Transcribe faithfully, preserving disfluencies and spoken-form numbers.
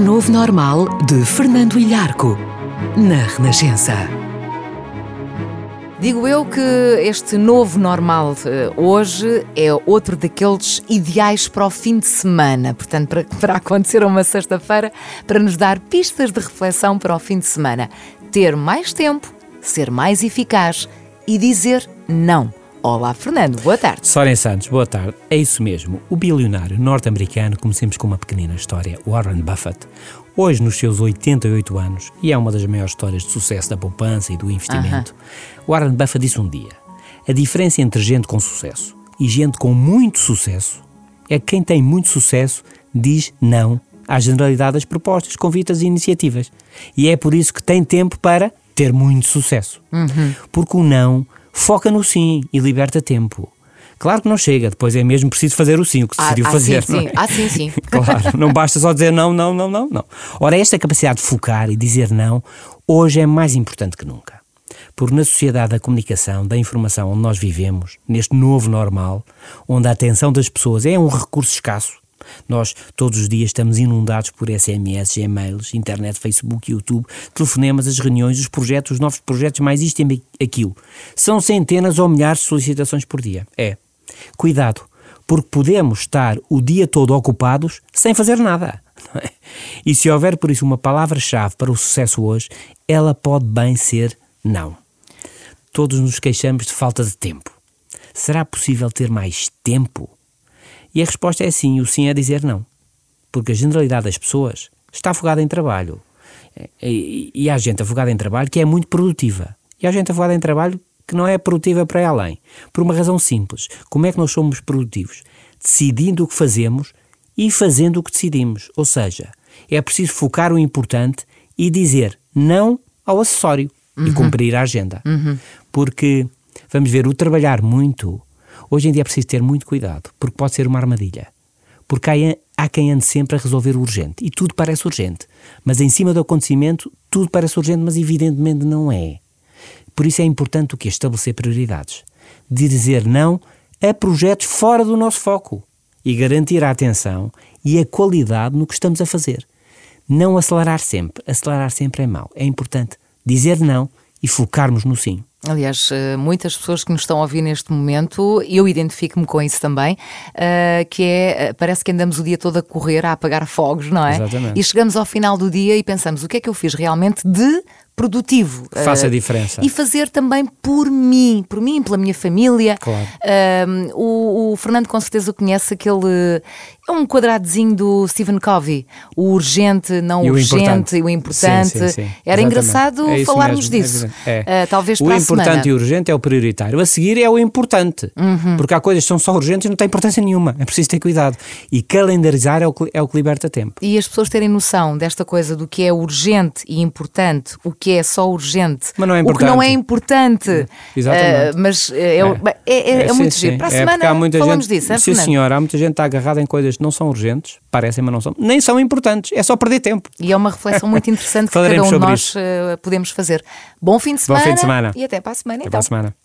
novo normal de Fernando Ilharco, na Renascença. Digo eu que este novo normal hoje é outro daqueles ideais para o fim de semana. Portanto, para, para acontecer uma sexta-feira, para nos dar pistas de reflexão para o fim de semana. Ter mais tempo, ser mais eficaz e dizer não. Olá, Fernando, boa tarde. Sónia Santos, boa tarde. É isso mesmo. O bilionário norte-americano, comecemos com uma pequenina história, Warren Buffett, hoje nos seus oitenta e oito anos, e é uma das maiores histórias de sucesso da poupança e do investimento, uh-huh. Warren Buffett disse um dia: a diferença entre gente com sucesso e gente com muito sucesso é que quem tem muito sucesso diz não à generalidade das propostas, convites e iniciativas. E é por isso que tem tempo para ter muito sucesso. Uhum. Porque o não foca no sim e liberta tempo. Claro que não chega, depois é mesmo preciso fazer o sim, o que se ah, decidiu ah, fazer. Sim, não sim. é? Ah, sim, sim. Claro, não basta só dizer não, não, não, não, não. Ora, esta capacidade de focar e dizer não, hoje é mais importante que nunca. Porque na sociedade da comunicação, da informação onde nós vivemos, neste novo normal, onde a atenção das pessoas é um recurso escasso, nós todos os dias estamos inundados por S M S, e-mails, internet, Facebook, YouTube, telefonemas, as reuniões, os projetos, os novos projetos, mais isto e aquilo. São centenas ou milhares de solicitações por dia. É. Cuidado, porque podemos estar o dia todo ocupados sem fazer nada. Não é? E se houver por isso uma palavra-chave para o sucesso hoje, ela pode bem ser não. Todos nos queixamos de falta de tempo. Será possível ter mais tempo? E a resposta é sim, o sim é dizer não. Porque a generalidade das pessoas está afogada em trabalho. E, e, e há gente afogada em trabalho que é muito produtiva. E há gente afogada em trabalho que não é produtiva para ir além. Por uma razão simples. Como é que nós somos produtivos? Decidindo o que fazemos e fazendo o que decidimos. Ou seja, é preciso focar o importante e dizer não ao acessório. Uhum. E cumprir a agenda. Uhum. Porque, vamos ver, o trabalhar muito... Hoje em dia é preciso ter muito cuidado, porque pode ser uma armadilha. Porque há, há quem ande sempre a resolver o urgente, e tudo parece urgente. Mas em cima do acontecimento, tudo parece urgente, mas evidentemente não é. Por isso é importante o quê? Estabelecer prioridades. De dizer não a projetos fora do nosso foco. E garantir a atenção e a qualidade no que estamos a fazer. Não acelerar sempre. Acelerar sempre é mau. É importante dizer não e focarmos no sim. Aliás, muitas pessoas que nos estão a ouvir neste momento, eu identifico-me com isso também, uh, que é, parece que andamos o dia todo a correr, a apagar fogos, não é? Exatamente. E chegamos ao final do dia e pensamos, o que é que eu fiz realmente de produtivo? Que faça uh, a diferença. E fazer também por mim, por mim, pela minha família. Claro. Uh, o, o Fernando com certeza conhece aquele... É um quadradozinho do Stephen Covey. O urgente, não e urgente, o importante. e o importante. Sim, sim, sim. Era Exatamente. engraçado é falarmos mesmo, disso. É é. Uh, talvez o para a importante semana. e o urgente é o prioritário. A seguir é o importante. Uhum. Porque há coisas que são só urgentes e não têm importância nenhuma. É preciso ter cuidado. E calendarizar é o que, é o que liberta tempo. E as pessoas terem noção desta coisa do que é urgente e importante, o que é só urgente, mas não é o que não é importante. Exatamente. Uh, mas é, é, é, é, é sim, muito sim. giro. Para a é semana há muita falamos gente, disso, é, sim, Fernando? senhora, há muita gente que está agarrada em coisas que não são urgentes, parecem, mas não são, nem são importantes, é só perder tempo. E é uma reflexão muito interessante que cada um de nós uh, podemos fazer. Bom fim de semana, Bom fim de semana. E até para a semana. Até então. para a semana.